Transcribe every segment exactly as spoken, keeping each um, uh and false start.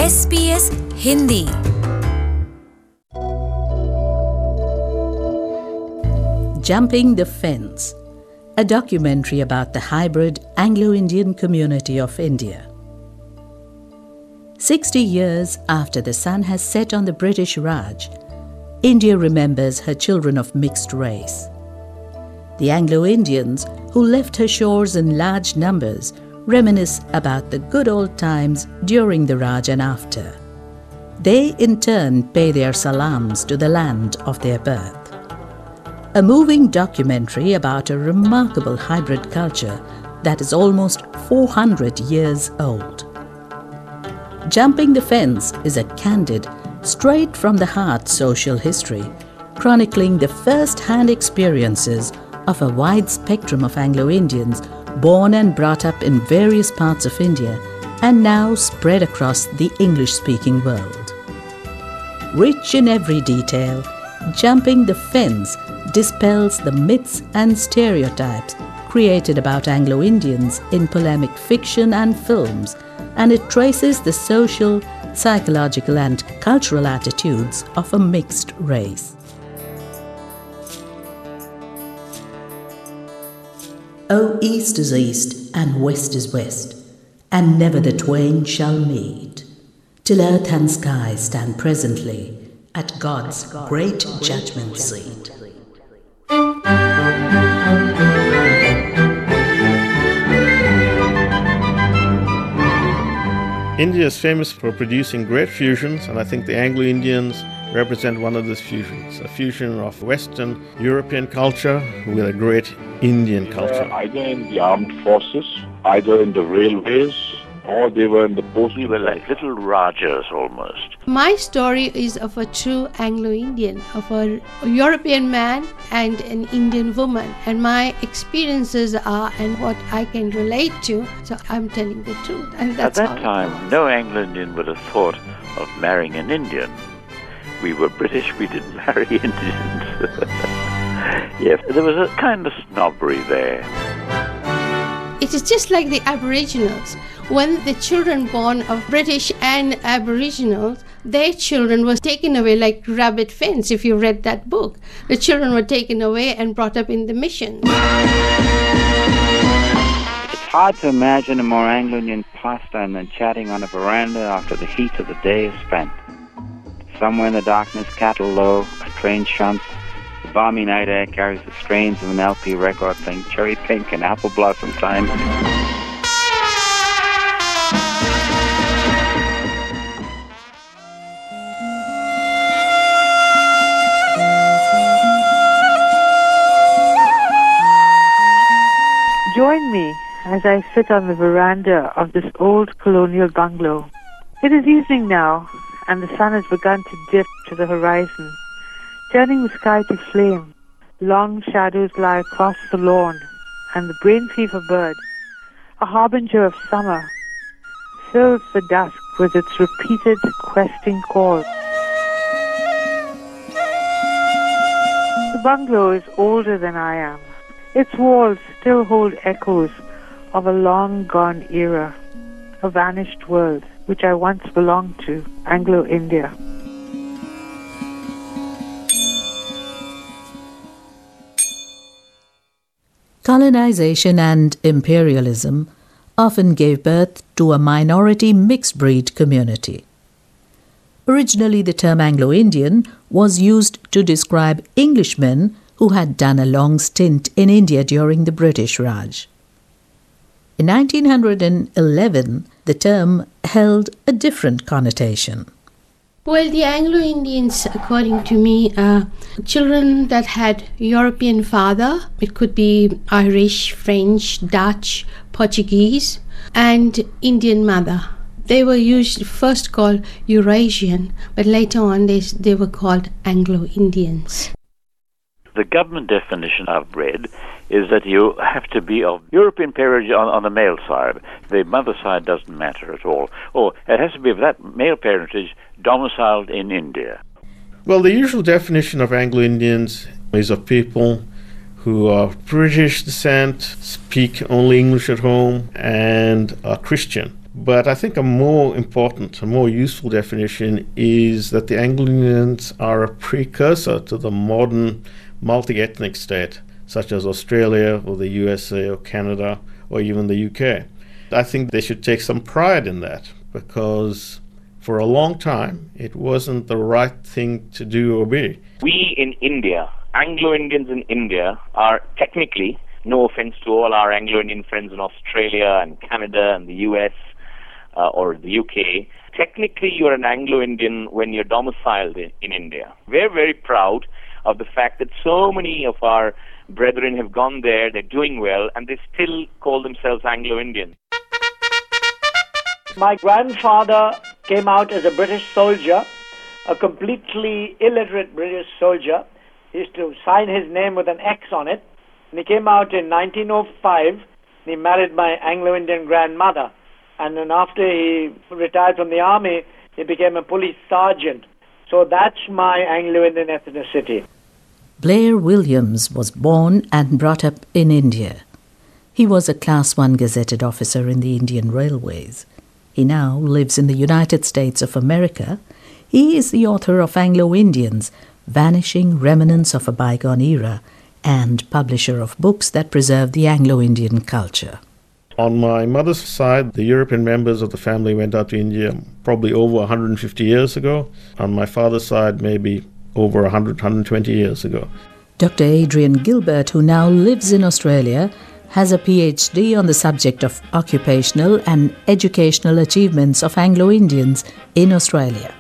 S B S Hindi. Jumping the Fence, a documentary about the hybrid Anglo-Indian community of India. Sixty years after the sun has set on the British Raj, India remembers her children of mixed race. The Anglo-Indians who left her shores in large numbers reminisce about the good old times during the Raj and after. They in turn pay their salams to the land of their birth. A moving documentary about a remarkable hybrid culture that is almost four hundred years old. Jumping the Fence is a candid, straight from the heart social history, chronicling the first-hand experiences of a wide spectrum of Anglo-Indians born and brought up in various parts of India and now spread across the English-speaking world. Rich in every detail, Jumping the Fence dispels the myths and stereotypes created about Anglo-Indians in polemic fiction and films, and it traces the social, psychological and cultural attitudes of a mixed race. O East is East and West is West, and never the twain shall meet, till earth and sky stand presently at God's great judgment seat. India is famous for producing great fusions, and I think the Anglo-Indians represent one of those fusions, a fusion of Western European culture with a great Indian culture. Uh, either in the armed forces, either in the railways, or they were in the post. We were like little Rajas almost. My story is of a true Anglo-Indian, of a European man and an Indian woman. And my experiences are and what I can relate to, so I'm telling the truth. And that's At that time, no Anglo-Indian would have thought of marrying an Indian. We were British, we didn't marry Indians. Yes, there was a kind of snobbery there. It is just like the Aboriginals. When the children born of British and Aboriginals, their children were taken away like rabbit fence, if you read that book. The children were taken away and brought up in the missions. It's hard to imagine a more Anglo-Indian pastime than chatting on a veranda after the heat of the day is spent. Somewhere in the darkness, cattle low, a train shunts. The balmy night air carries the strains of an L P record playing Cherry Pink and Apple Blossom Time. Join me as I sit on the veranda of this old colonial bungalow. It is evening now, and the sun has begun to dip to the horizon, turning the sky to flame. Long shadows lie across the lawn, and the brain fever bird, a harbinger of summer, fills the dusk with its repeated questing call. The bungalow is older than I am. Its walls still hold echoes of a long-gone era, a vanished world which I once belonged to, Anglo-India. Colonization and imperialism often gave birth to a minority mixed-breed community. Originally, the term Anglo-Indian was used to describe Englishmen who had done a long stint in India during the British Raj. In nineteen eleven, the term held a different connotation. Well, the Anglo-Indians, according to me, are children that had European father. It could be Irish, French, Dutch, Portuguese, and Indian mother. They were usually first called Eurasian, but later on they, they were called Anglo-Indians. The government definition I've read is that you have to be of European parentage on, on the male side. The mother side doesn't matter at all. Or it has to be of that male parentage domiciled in India. Well, the usual definition of Anglo-Indians is of people who are of British descent, speak only English at home, and are Christian. But I think a more important, a more useful definition is that the Anglo-Indians are a precursor to the modern multi-ethnic state, such as Australia or the U S A or Canada or even the U K. I think they should take some pride in that, because for a long time it wasn't the right thing to do or be. We in India, Anglo-Indians in India, are technically, no offense to all our Anglo-Indian friends in Australia and Canada and the U S uh, or the U K, technically you're an Anglo-Indian when you're domiciled in, in India. We're very proud of the fact that so many of our brethren have gone there, they're doing well, and they still call themselves Anglo-Indians. My grandfather came out as a British soldier, a completely illiterate British soldier. He used to sign his name with an X on it. And he came out in nineteen oh five, and he married my Anglo-Indian grandmother. And then after he retired from the army, he became a police sergeant. So that's my Anglo-Indian ethnicity. Blair Williams was born and brought up in India. He was a Class one gazetted officer in the Indian Railways. He now lives in the United States of America. He is the author of Anglo-Indians, Vanishing Remnants of a Bygone Era, and publisher of books that preserve the Anglo-Indian culture. On my mother's side, the European members of the family went out to India probably over one hundred fifty years ago. On my father's side, maybe over one hundred, one hundred twenty years ago. Doctor Adrian Gilbert, who now lives in Australia, has a P H D on the subject of occupational and educational achievements of Anglo-Indians in Australia.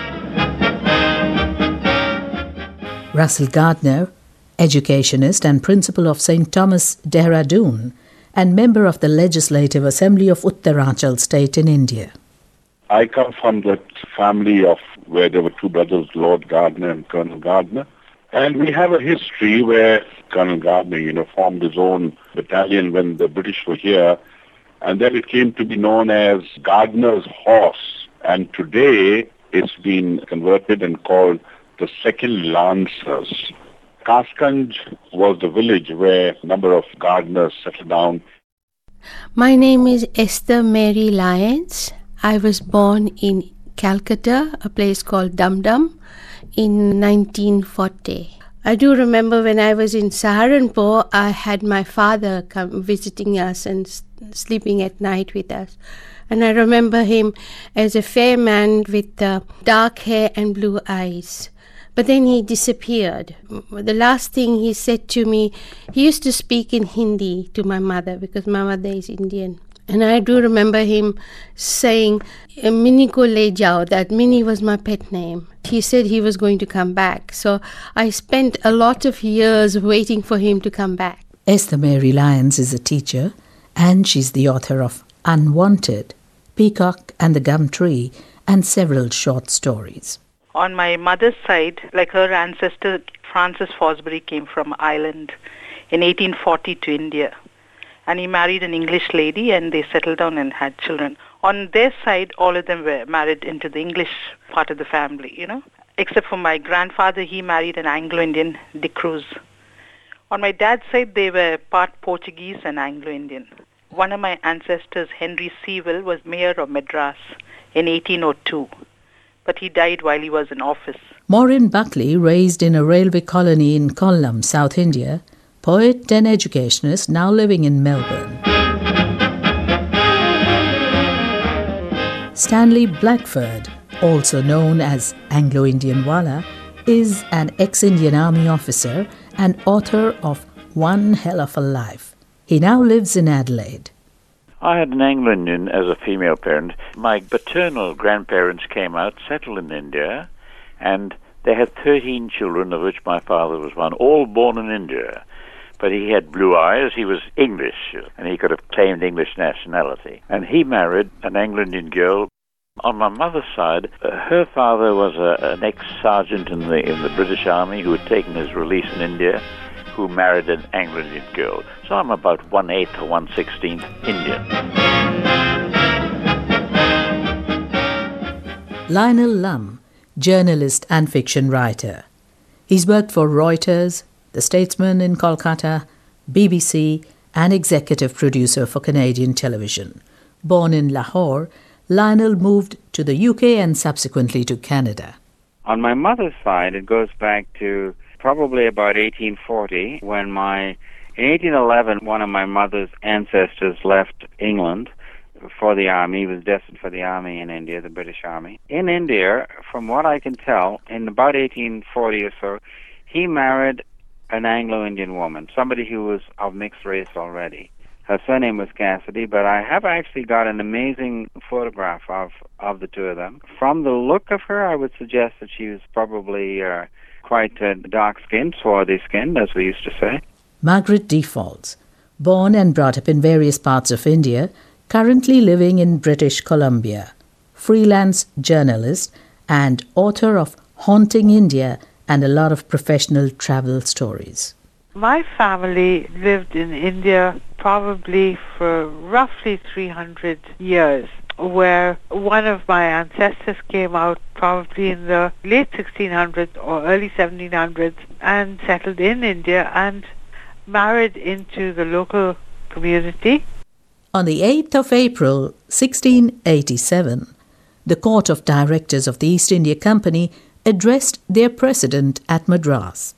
Russell Gardner, educationist and principal of Saint Thomas, Dehradun, and member of the Legislative Assembly of Uttaranchal State in India. I come from that family of where there were two brothers, Lord Gardner and Colonel Gardner. And we have a history where Colonel Gardner, you know, formed his own battalion when the British were here. And then it came to be known as Gardner's Horse. And today it's been converted and called the Second Lancers. Kaskanj was the village where a number of gardeners settled down. My name is Esther Mary Lyons. I was born in Calcutta, a place called Dum Dum, in nineteen forty. I do remember when I was in Saharanpur, I had my father come visiting us and s- sleeping at night with us. And I remember him as a fair man with uh, dark hair and blue eyes. But then he disappeared. The last thing he said to me, he used to speak in Hindi to my mother because my mother is Indian. And I do remember him saying, Minnie ko le jao, that Minnie was my pet name. He said he was going to come back. So I spent a lot of years waiting for him to come back. Esther Mary Lyons is a teacher, and she's the author of Unwanted, Peacock and the Gum Tree, and several short stories. On my mother's side, like her ancestor, Francis Fosbury came from Ireland in eighteen forty to India. And he married an English lady and they settled down and had children. On their side, all of them were married into the English part of the family, you know. Except for my grandfather, he married an Anglo-Indian, De Cruz. On my dad's side, they were part Portuguese and Anglo-Indian. One of my ancestors, Henry Sewell, was mayor of Madras in eighteen oh two. But he died while he was in office. Maureen Buckley, raised in a railway colony in Kollam, South India, poet and educationist, now living in Melbourne. Stanley Blackford, also known as Anglo-Indian Wala, is an ex-Indian Army officer and author of One Hell of a Life. He now lives in Adelaide. I had an Anglo-Indian as a female parent. My paternal grandparents came out, settled in India, and they had thirteen children, of which my father was one, all born in India. But he had blue eyes, he was English, and he could have claimed English nationality. And he married an Anglo-Indian girl. On my mother's side, uh, her father was a, an ex-sergeant in the, in the British Army who had taken his release in India, who married an Anglo-Indian girl. So I'm about one-eighth or one-sixteenth Indian. Lionel Lum, journalist and fiction writer. He's worked for Reuters, The Statesman in Kolkata, B B C, and executive producer for Canadian television. Born in Lahore, Lionel moved to the U K and subsequently to Canada. On my mother's side, it goes back to probably about eighteen forty, when my, in eighteen eleven, one of my mother's ancestors left England for the army. He was destined for the army in India, the British Army. In India, from what I can tell, in about eighteen forty or so, he married an Anglo-Indian woman, somebody who was of mixed race already. Her surname was Cassidy, but I have actually got an amazing photograph of, of the two of them. From the look of her, I would suggest that she was probably uh, quite uh, dark-skinned, swarthy-skinned, as we used to say. Margaret Defaults, born and brought up in various parts of India, currently living in British Columbia, freelance journalist and author of Haunting India and a lot of professional travel stories. My family lived in India probably for roughly three hundred years, where one of my ancestors came out probably in the late sixteen hundreds or early seventeen hundreds and settled in India and married into the local community. On the eighth of April, sixteen eighty-seven, the Court of Directors of the East India Company addressed their president at Madras.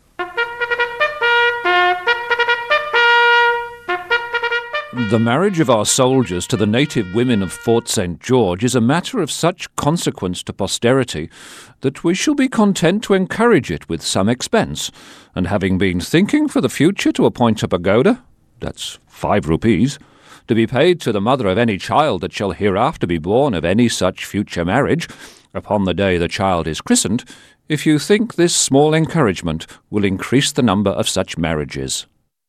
The marriage of our soldiers to the native women of Fort Saint George is a matter of such consequence to posterity that we shall be content to encourage it with some expense, and having been thinking for the future to appoint a pagoda, that's five rupees, to be paid to the mother of any child that shall hereafter be born of any such future marriage, upon the day the child is christened, if you think this small encouragement will increase the number of such marriages.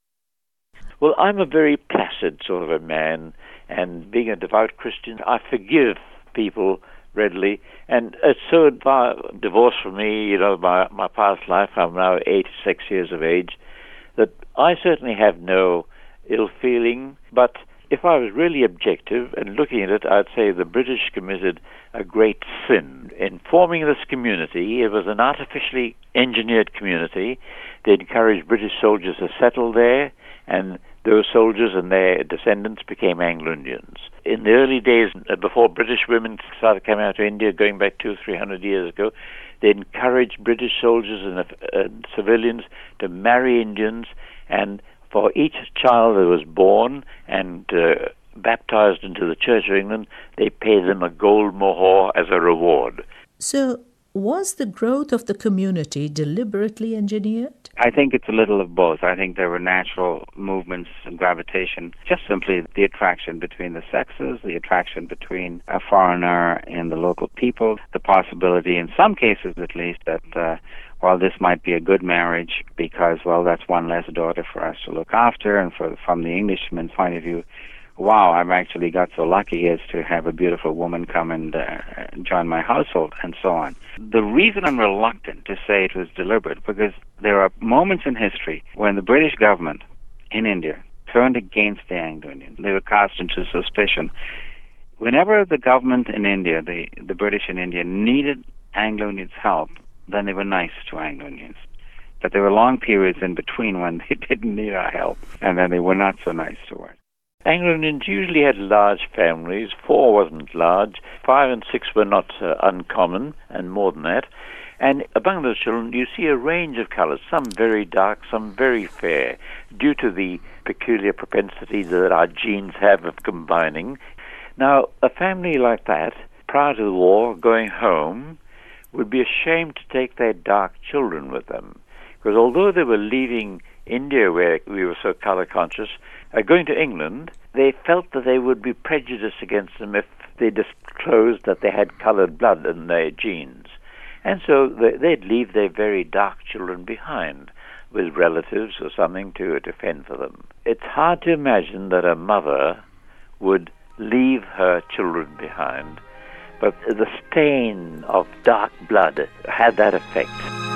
Well, I'm a very placid sort of a man, and being a devout Christian, I forgive people readily. And it's so far divorced from me, you know, my, my past life, I'm now eighty-six years of age, that I certainly have no ill feeling. But if I was really objective and looking at it, I'd say the British committed a great sin in forming this community. It was an artificially engineered community. They encouraged British soldiers to settle there, and those soldiers and their descendants became Anglo-Indians. In the early days, before British women started coming out to India, going back two or three hundred years ago, they encouraged British soldiers and uh, civilians to marry Indians, and for each child that was born and uh, baptized into the Church of England, they paid them a gold mohur as a reward. So, was the growth of the community deliberately engineered? I think it's a little of both. I think there were natural movements and gravitation, just simply the attraction between the sexes, the attraction between a foreigner and the local people, the possibility, in some cases at least, that uh, while this might be a good marriage because, well, that's one less daughter for us to look after, and for, from the Englishman's point of view, wow, I've actually got so lucky as to have a beautiful woman come and uh, join my household, and so on. The reason I'm reluctant to say it was deliberate, because there are moments in history when the British government in India turned against the Anglo-Indians. They were cast into suspicion. Whenever the government in India, the, the British in India, needed Anglo-Indians' help, then they were nice to Anglo-Indians. But there were long periods in between when they didn't need our help, and then they were not so nice to us. Anglo-Indians usually had large families. Four wasn't large. Five and six were not uh, uncommon, and more than that. And among those children, you see a range of colors, some very dark, some very fair, due to the peculiar propensity that our genes have of combining. Now, a family like that, prior to the war, going home, would be ashamed to take their dark children with them. Because although they were leaving India, where we were so color conscious, Uh, going to England, they felt that they would be prejudiced against them if they disclosed that they had colored blood in their genes. And so they, they'd leave their very dark children behind with relatives or something to, to fend for them. It's hard to imagine that a mother would leave her children behind, but the stain of dark blood had that effect.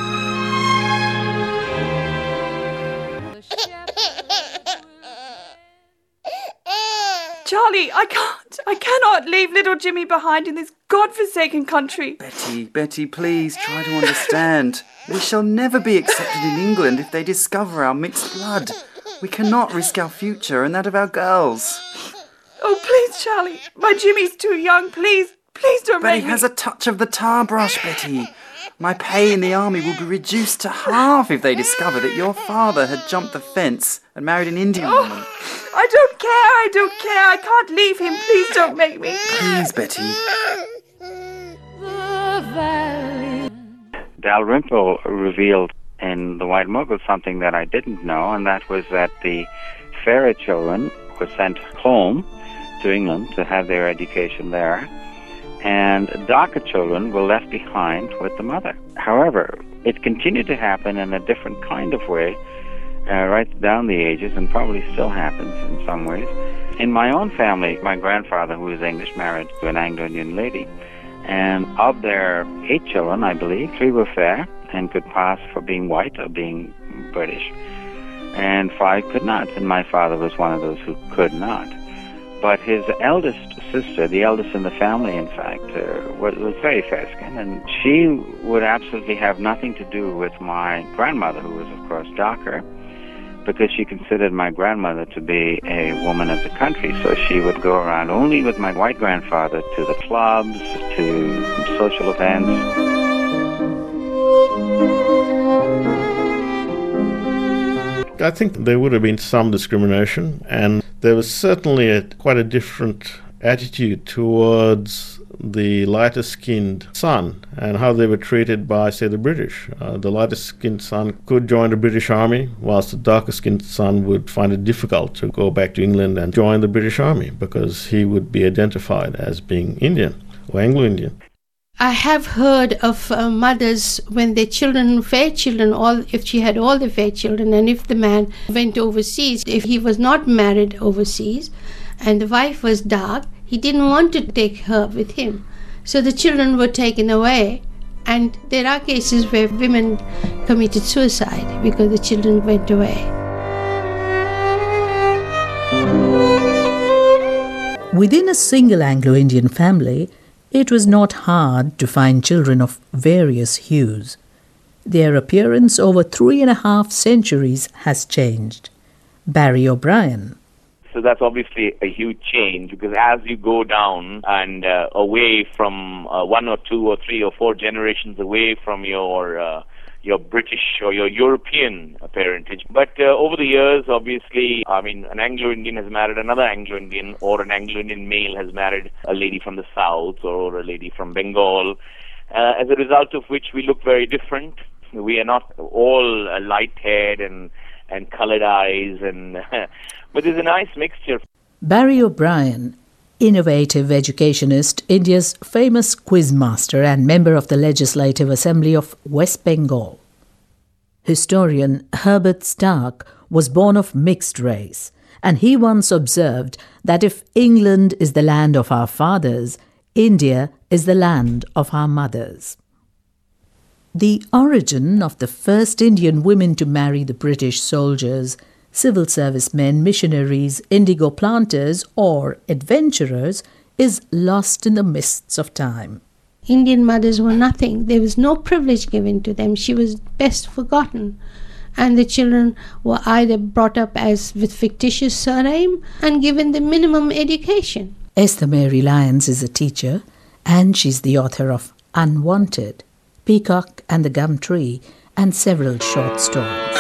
Charlie, I can't. I cannot leave little Jimmy behind in this godforsaken country. Betty, Betty, please try to understand. We shall never be accepted in England if they discover our mixed blood. We cannot risk our future and that of our girls. Oh, please, Charlie. My Jimmy's too young. Please, please don't But he make me. has a touch of the tar brush, Betty. My pay in the army will be reduced to half if they discover that your father had jumped the fence and married an Indian Oh, woman. I don't care. I don't care. I can't leave him. Please don't make me. Please, Betty. Dalrymple revealed in The White Mogul something that I didn't know, and that was that the fairer children were sent home to England to have their education there, and darker children were left behind with the mother. However, it continued to happen in a different kind of way uh, right down the ages, and probably still happens in some ways. In my own family, my grandfather, who was English, married to an Anglo-Indian lady, and of their eight children, I believe, three were fair and could pass for being white or being British, and five could not, and my father was one of those who could not. But his eldest sister, the eldest in the family, in fact, uh, was, was very fair-skinned, and she would absolutely have nothing to do with my grandmother, who was, of course, darker, because she considered my grandmother to be a woman of the country, so she would go around only with my white grandfather to the clubs, to social events. I think there would have been some discrimination, and there was certainly a, quite a different attitude towards the lighter-skinned son and how they were treated by, say, the British. Uh, the lighter-skinned son could join the British Army, whilst the darker-skinned son would find it difficult to go back to England and join the British Army because he would be identified as being Indian or Anglo-Indian. I have heard of uh, mothers when their children, fair children, all if she had all the fair children, and if the man went overseas, if he was not married overseas, and the wife was dark, he didn't want to take her with him. So the children were taken away, and there are cases where women committed suicide because the children went away. Within a single Anglo-Indian family, it was not hard to find children of various hues. Their appearance over three and a half centuries has changed. Barry O'Brien. So that's obviously a huge change, because as you go down and uh, away from uh, one or two or three or four generations away from your uh, your British or your European parentage. But uh, over the years, obviously, I mean, an Anglo-Indian has married another Anglo-Indian, or an Anglo-Indian male has married a lady from the south or a lady from Bengal, uh, as a result of which we look very different. We are not all uh, light-haired and, and colored eyes, and but there's a nice mixture. Barry O'Brien, innovative educationist, India's famous quizmaster and member of the Legislative Assembly of West Bengal. Historian Herbert Stark was born of mixed race, and he once observed that if England is the land of our fathers, India is the land of our mothers. The origin of the first Indian women to marry the British soldiers, civil servicemen, missionaries, indigo planters, or adventurers is lost in the mists of time. Indian mothers were nothing. There was no privilege given to them. She was best forgotten. And the children were either brought up as with fictitious surname and given the minimum education. Esther Mary Lyons is a teacher, and she's the author of Unwanted, Peacock and the Gum Tree, and several short stories.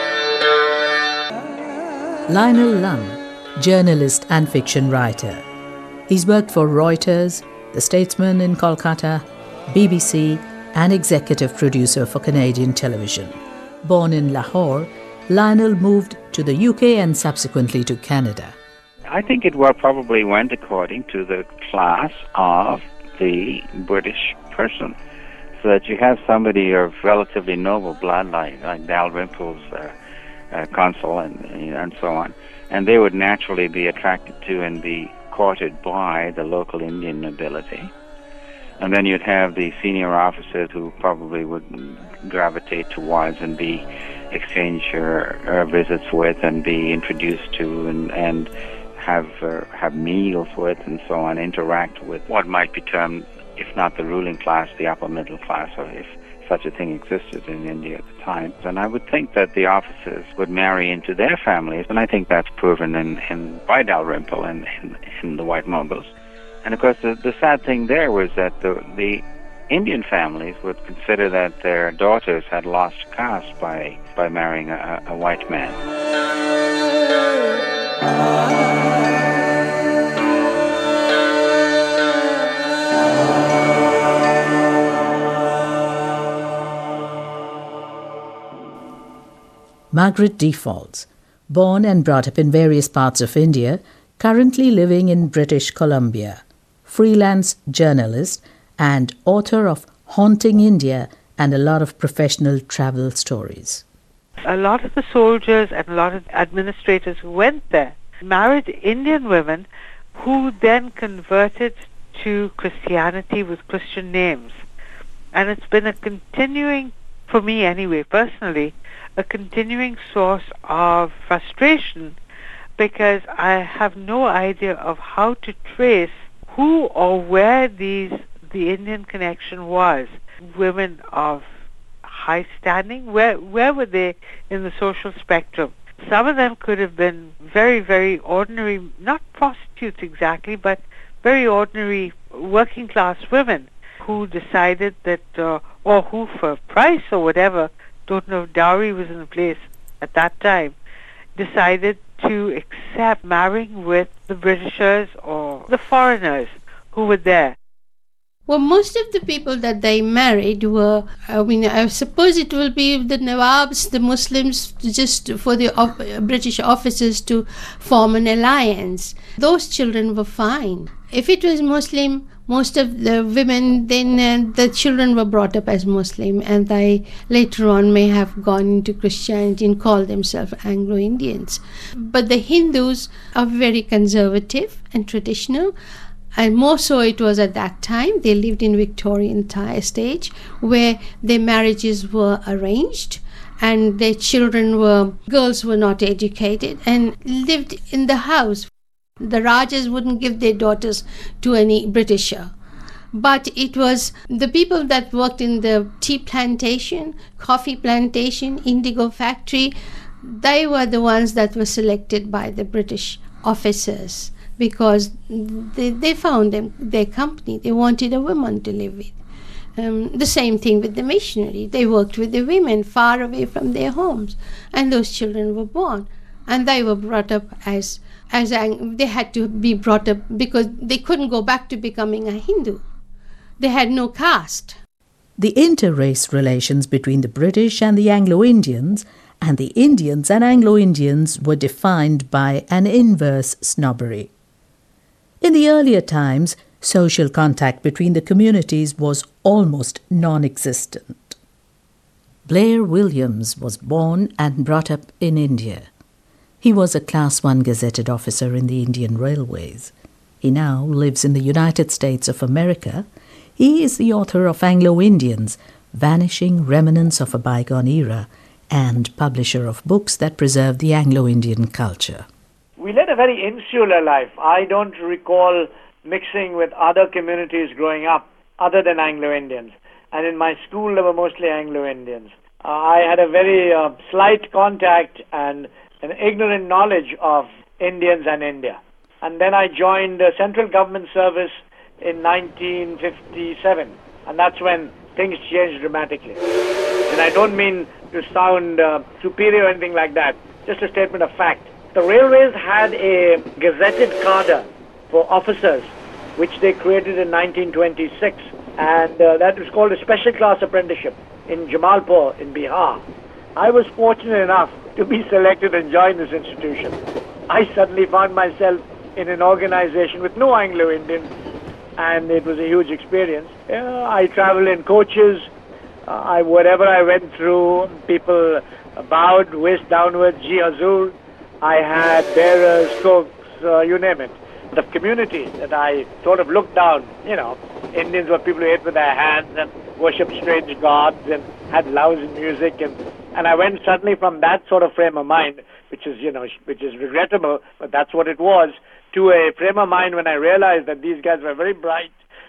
Lionel Lunn, journalist and fiction writer. He's worked for Reuters, The Statesman in Kolkata, B B C, and executive producer for Canadian television. Born in Lahore, Lionel moved to the U K and subsequently to Canada. I think it well probably went according to the class of the British person. So that you have somebody of relatively noble blood, like, like Dalrymple's uh, uh, consul and, and so on, and they would naturally be attracted to and be courted by the local Indian nobility. And then you'd have the senior officers who probably would gravitate towards and be exchange uh, uh, visits with and be introduced to and, and have uh, have meals with and so on, interact with what might be termed if not the ruling class, the upper middle class, or if such a thing existed in India at the time. And I would think that the officers would marry into their families, and I think that's proven in, in by Dalrymple and in, in the White Mongols. And of course, the, the sad thing there was that the, the Indian families would consider that their daughters had lost caste by, by marrying a, a white man. Margaret Defaults, born and brought up in various parts of India, currently living in British Columbia, freelance journalist and author of Haunting India and a lot of professional travel stories. A lot of the soldiers and a lot of administrators who went there married Indian women who then converted to Christianity with Christian names. And it's been a continuing, for me anyway, personally, a continuing source of frustration because I have no idea of how to trace who or where these the Indian connection was. Women of high standing, where where were they in the social spectrum? Some of them could have been very, very ordinary, not prostitutes exactly, but very ordinary working class women who decided that, uh, or who for a price or whatever, don't know if dowry was in place at that time, decided to accept marrying with the Britishers or the foreigners who were there. Well, most of the people that they married were, I mean, I suppose it will be the Nawabs, the Muslims, just for the op- British officers to form an alliance. Those children were fine. If it was Muslim, most of the women, then uh, the children were brought up as Muslim, and they later on may have gone into Christianity and called themselves Anglo-Indians. But the Hindus are very conservative and traditional, and more so it was at that time. They lived in Victorian time stage, where their marriages were arranged, and their children were, girls were not educated, and lived in the house. The Rajas wouldn't give their daughters to any Britisher. But it was the people that worked in the tea plantation, coffee plantation, indigo factory, they were the ones that were selected by the British officers because they, they found them their company. They wanted a woman to live with. Um, the same thing with the missionary. They worked with the women far away from their homes, and those children were born. And they were brought up as As they had to be brought up because they couldn't go back to becoming a Hindu. They had no caste. The inter-race relations between the British and the Anglo-Indians and the Indians and Anglo-Indians were defined by an inverse snobbery. In the earlier times, social contact between the communities was almost non-existent. Blair Williams was born and brought up in India. He was a Class one gazetted officer in the Indian Railways. He now lives in the United States of America. He is the author of Anglo-Indians, Vanishing Remnants of a Bygone Era, and publisher of books that preserve the Anglo-Indian culture. We led a very insular life. I don't recall mixing with other communities growing up other than Anglo-Indians. And in my school, there were mostly Anglo-Indians. Uh, I had a very uh, slight contact and an ignorant knowledge of Indians and India. And then I joined the central government service in nineteen fifty-seven, and that's when things changed dramatically. And I don't mean to sound uh, superior or anything like that, just a statement of fact. The railways had a gazetted cadre for officers, which they created in nineteen twenty-six, and uh, that was called a special class apprenticeship in Jamalpur in Bihar. I was fortunate enough to be selected and join this institution. I suddenly found myself in an organization with no Anglo-Indians, and it was a huge experience. Uh, I traveled in coaches. Uh, I, whatever I went through, people bowed, waist downwards, Ji Hazur. I had bearers, cooks, uh, you name it. The community that I sort of looked down, you know, Indians were people who ate with their hands and worshipped strange gods and had lousy music, and and I went suddenly from that sort of frame of mind, which is, you know, which is regrettable, but that's what it was, to a frame of mind when I realized that these guys were very bright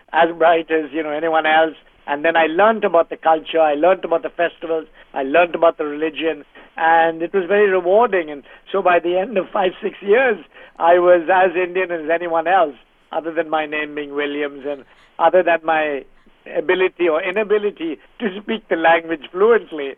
as bright as, you know, anyone else. And then I learned about the culture, I learned about the festivals, I learned about the religion, and it was very rewarding. And so by the end of five, six years, I was as Indian as anyone else, other than my name being Williams and other than my ability or inability to speak the language fluently.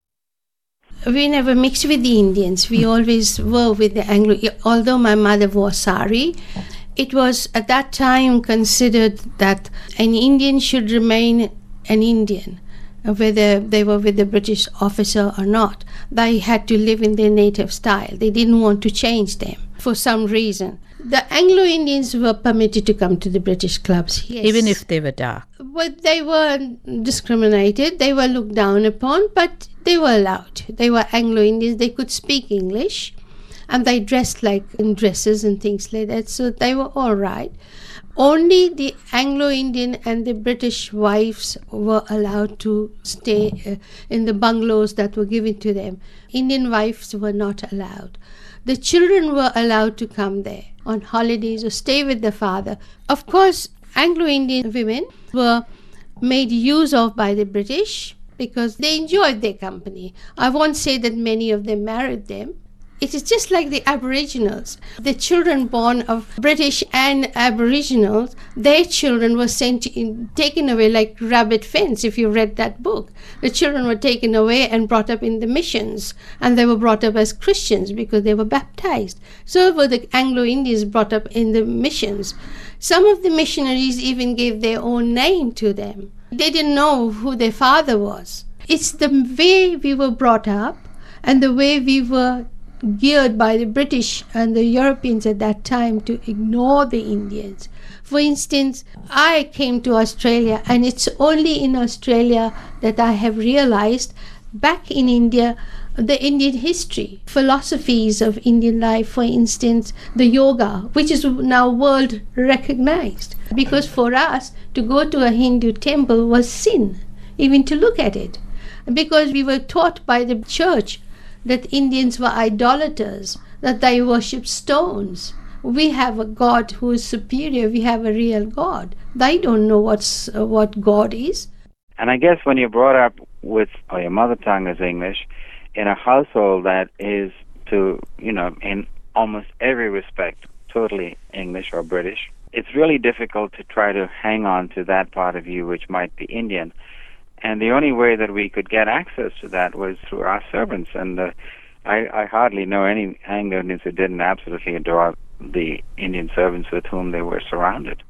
We never mixed with the Indians. We always were with the Anglo. Although my mother wore sari, it was at that time considered that an Indian should remain an Indian, whether they were with the British officer or not. They had to live in their native style. They didn't want to change them for some reason. The Anglo-Indians were permitted to come to the British clubs, yes. Even if they were dark. But they were discriminated, they were looked down upon, but they were allowed. They were Anglo-Indians, they could speak English, and they dressed like in dresses and things like that, so they were all right. Only the Anglo-Indian and the British wives were allowed to stay uh, in the bungalows that were given to them. Indian wives were not allowed. The children were allowed to come there on holidays or stay with the father. Of course, Anglo-Indian women were made use of by the British because they enjoyed their company. I won't say that many of them married them. It is just like the Aboriginals. The children born of British and Aboriginals, their children were sent in, taken away like rabbit fence, if you read that book. The children were taken away and brought up in the missions, and they were brought up as Christians because they were baptized. So were the Anglo-Indians brought up in the missions. Some of the missionaries even gave their own name to them. They didn't know who their father was. It's the way we were brought up and the way we were geared by the British and the Europeans at that time to ignore the Indians. For instance, I came to Australia, and it's only in Australia that I have realized back in India the Indian history, philosophies of Indian life, for instance, the yoga, which is now world recognized. Because for us, to go to a Hindu temple was sin, even to look at it. Because we were taught by the church that Indians were idolaters, that they worship stones. We have a God who is superior. We have a real God. They don't know what's uh, what God is. And I guess when you're brought up with, or your mother tongue is English, in a household that is to, you know, in almost every respect, totally English or British, it's really difficult to try to hang on to that part of you which might be Indian. And the only way that we could get access to that was through our servants. And uh, I, I hardly know any Anglo-Indians who didn't absolutely adore the Indian servants with whom they were surrounded.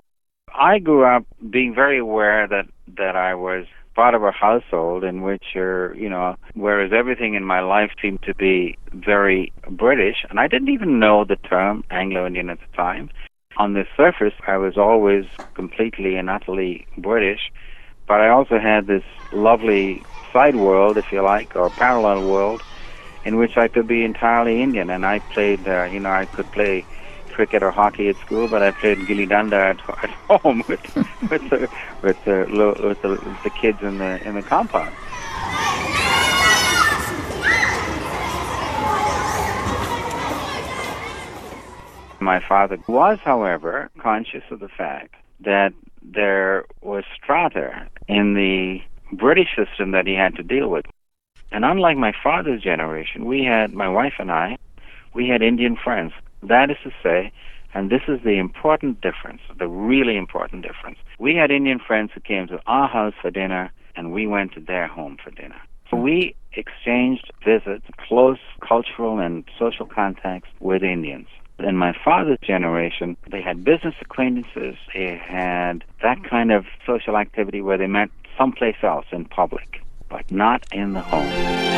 I grew up being very aware that, that I was part of a household in which, uh, you know, whereas everything in my life seemed to be very British, and I didn't even know the term Anglo-Indian at the time. On the surface, I was always completely and utterly British. But I also had this lovely side world, if you like, or parallel world, in which I could be entirely Indian. And I played, uh, you know, I could play cricket or hockey at school, but I played gilli danda at, at home with with the with the, with the with the kids in the in the compound. My father was, however, conscious of the fact that there was strata in the British system that he had to deal with. And unlike my father's generation, we had, my wife and I, we had Indian friends. That is to say, and this is the important difference, the really important difference, we had Indian friends who came to our house for dinner, and we went to their home for dinner. So we exchanged visits, close cultural and social contacts with Indians. In my father's generation, they had business acquaintances, they had that kind of social activity where they met someplace else in public, but not in the home.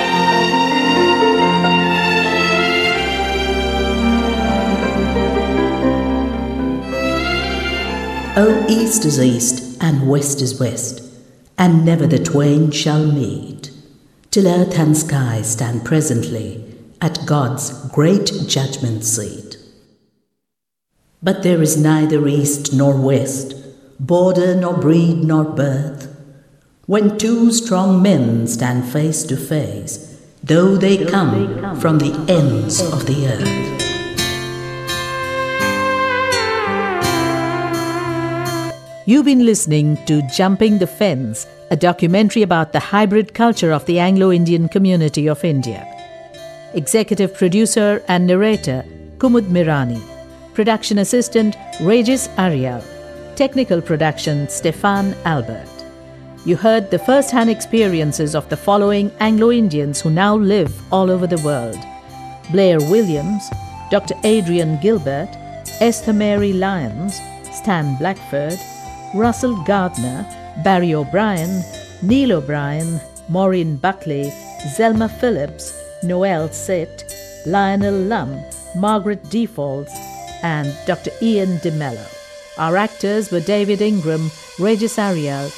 O east is east, and west is west, and never the twain shall meet, till earth and sky stand presently at God's great judgment seat. But there is neither east nor west, border nor breed nor birth, when two strong men stand face to face, though they come from the ends of the earth. You've been listening to Jumping the Fence, a documentary about the hybrid culture of the Anglo-Indian community of India. Executive producer and narrator, Kumud Mirani. Production assistant, Regis Ariel. Technical production, Stefan Albert. You heard the first-hand experiences of the following Anglo-Indians who now live all over the world. Blair Williams, Doctor Adrian Gilbert, Esther Mary Lyons, Stan Blackford, Russell Gardner, Barry O'Brien, Neil O'Brien, Maureen Buckley, Zelma Phillips, Noel Sitt, Lionel Lum, Margaret Defaults, and Doctor Ian DeMello. Our actors were David Ingram, Regis Ariel,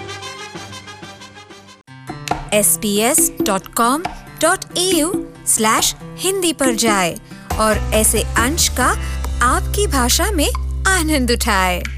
S B S dot com dot A U slash Hindi पर जाए और ऐसे अंश का आपकी भाषा में आनंद उठाए।